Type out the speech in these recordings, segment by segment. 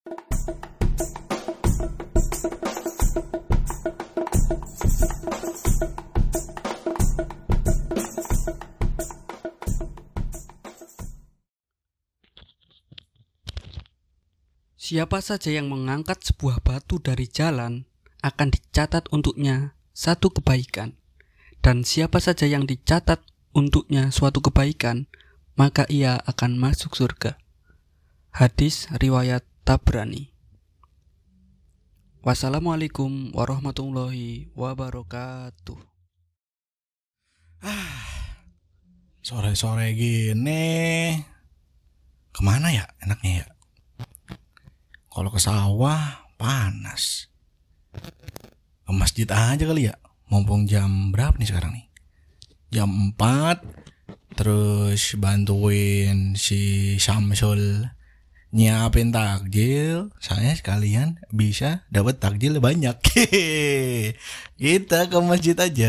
Siapa saja yang mengangkat sebuah batu dari jalan akan dicatat untuknya satu kebaikan. Dan siapa saja yang dicatat untuknya suatu kebaikan, maka ia akan masuk surga. Hadis riwayat Tabrani. Wassalamualaikum warahmatullahi wabarakatuh. Sore-sore gini kemana ya enaknya ya? Kalau ke sawah panas, ke masjid aja kali ya. Mumpung jam berapa nih sekarang nih? Jam 4. Terus bantuin si Samsul nyiapin takjil. Saya sekalian bisa dapat takjil banyak. Kita ke masjid aja.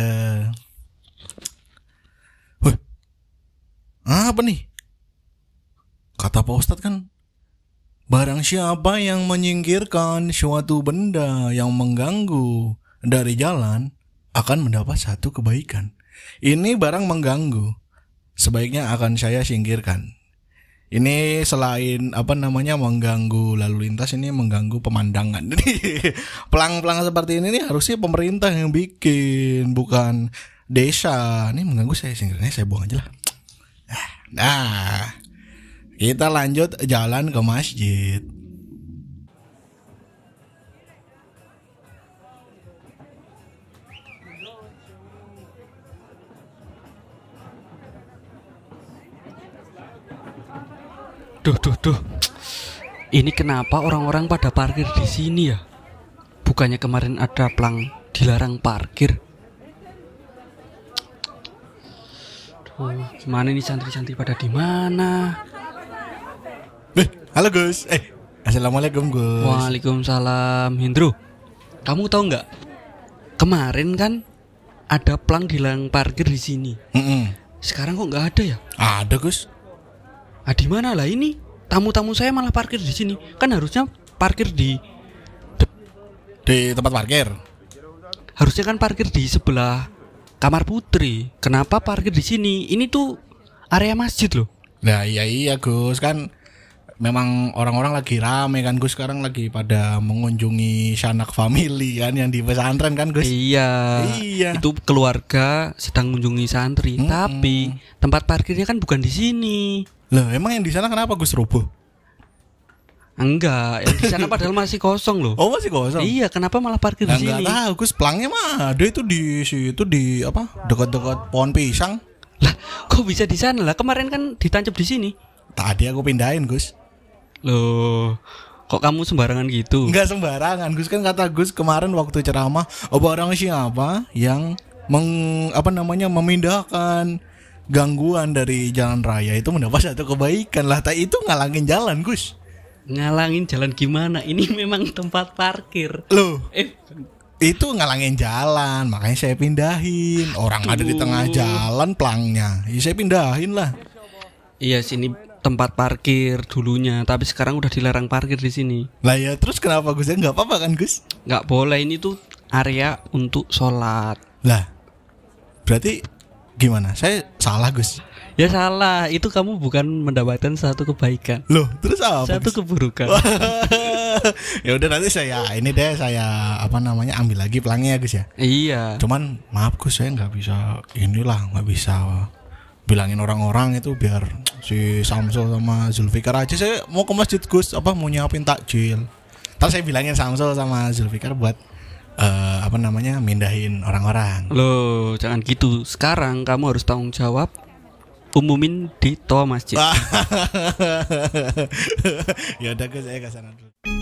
Wah, apa nih? Kata Pak Ustadz kan, barang siapa yang menyingkirkan suatu benda yang mengganggu dari jalan akan mendapat satu kebaikan. Ini barang mengganggu, sebaiknya akan saya singkirkan. Ini selain mengganggu lalu lintas, ini mengganggu pemandangan. Pelang-pelang seperti ini nih harusnya pemerintah yang bikin, bukan desa. Ini mengganggu, saya singkirnya, saya buang aja lah. Nah, kita lanjut jalan ke masjid. Duh. Ini kenapa orang-orang pada parkir di sini ya? Bukannya kemarin ada plang dilarang parkir. Gimana nih santri-santri pada di mana? Halo Gus. Assalamualaikum Gus. Waalaikumsalam. Hendro, kamu tahu nggak? Kemarin kan ada plang dilarang parkir di sini. Sekarang kok nggak ada ya? Ada Gus. Di mana lah ini? Tamu-tamu saya malah parkir di sini. Kan harusnya parkir di tempat parkir. Harusnya kan parkir di sebelah kamar putri. Kenapa parkir di sini? Ini tuh area masjid loh. Nah iya Gus, kan memang orang-orang lagi rame kan Gus, sekarang lagi pada mengunjungi sanak famili kan yang di pesantren kan Gus. Iya. Itu keluarga sedang mengunjungi santri. Tapi tempat parkirnya kan bukan di sini. Loh, emang yang di sana kenapa Gus roboh? Enggak, yang di sana padahal masih kosong loh. Oh, masih kosong. Iya, kenapa malah parkir di sini? Enggak tahu, Gus, pelangnya mah ada itu di situ di dekat-dekat pohon pisang. Lah, kok bisa di sana lah? Kemarin kan ditancap di sini. Tadi aku pindahin, Gus. Loh, kok kamu sembarangan gitu? Enggak sembarangan, Gus, kan kata Gus kemarin waktu ceramah, barang siapa yang memindahkan gangguan dari jalan raya itu mendapat satu kebaikan lah. Itu ngalangin jalan Gus. Ngalangin jalan gimana? Ini memang tempat parkir. Loh, itu ngalangin jalan, makanya saya pindahin. Orang ada di tengah jalan pelangnya, ya saya pindahin lah. Iya, sini tempat parkir dulunya, tapi sekarang udah dilarang parkir di sini. Lah ya, terus kenapa Gus? Ya nggak apa-apa kan Gus? Nggak boleh, ini tuh area untuk sholat. Lah, berarti gimana? Saya salah Gus? Ya salah, itu kamu bukan mendapatkan satu kebaikan. Loh, terus apa? Satu Gus? keburukan. Ya udah nanti saya ambil lagi pelangnya ya Gus ya. Iya. Cuman maaf Gus, saya nggak bisa bilangin orang-orang itu biar si Samsul sama Zulfikar aja. Saya mau ke masjid Gus, mau nyiapin takjil. Ntar saya bilangin Samsul sama Zulfikar buat mindahin orang-orang. Loh, jangan gitu. Sekarang kamu harus tanggung jawab, umumin di toa masjid. Ya udah Gus, saya ke sana dulu.